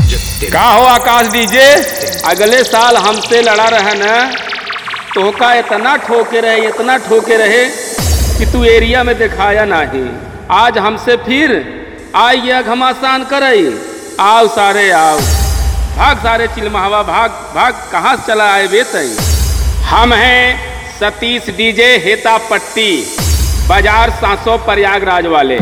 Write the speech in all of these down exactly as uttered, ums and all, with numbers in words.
का हो आकाश डीजे, अगले साल हमसे लड़ा रहा न, तो का इतना ठोके रहे इतना ठोके रहे कि तू एरिया में दिखाया नहीं। आज हमसे फिर आइए घमासान करई। आओ सारे आओ, भाग सारे चिलमहवा, भाग भाग, कहाँ से चला आए बेतई। हम हैं सतीश डीजे हेता पट्टी, बाजार सांसो प्रयागराज वाले।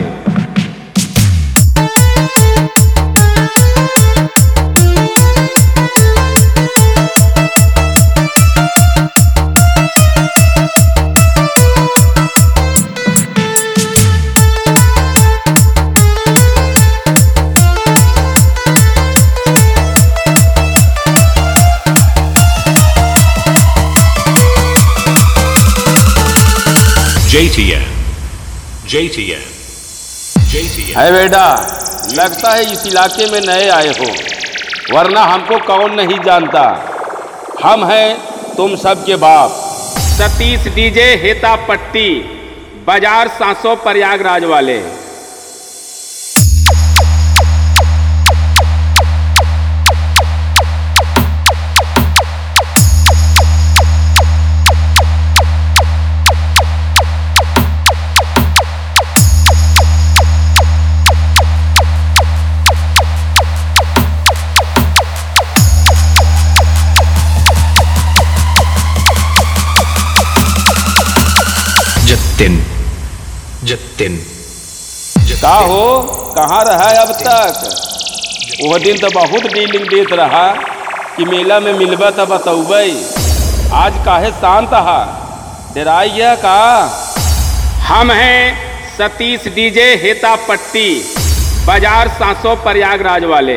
J T N, J T N, J T N। है बेटा, लगता है इस इलाके में नए आए हो, वरना हमको कौन नहीं जानता। हम हैं तुम सबके बाप, सतीश डीजे हेता पट्टी, बाजार सांसो प्रयागराज वाले। जतिन, जतिन, का हो, कहाँ रहा है अब तक? वह दिन तो बहुत डीलिंग देत रहा कि मेला में मिलबा तो बतौबै। आज काहे शांत हा, डराइए का? हम हैं सतीश डीजे हेता पट्टी, बाजार सांसो प्रयागराज वाले।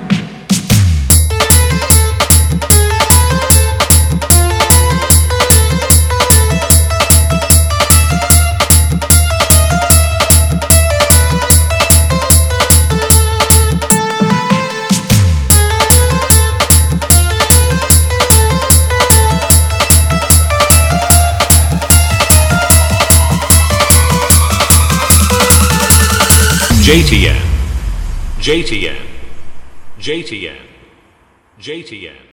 J T N, J T N, J T N, J T N।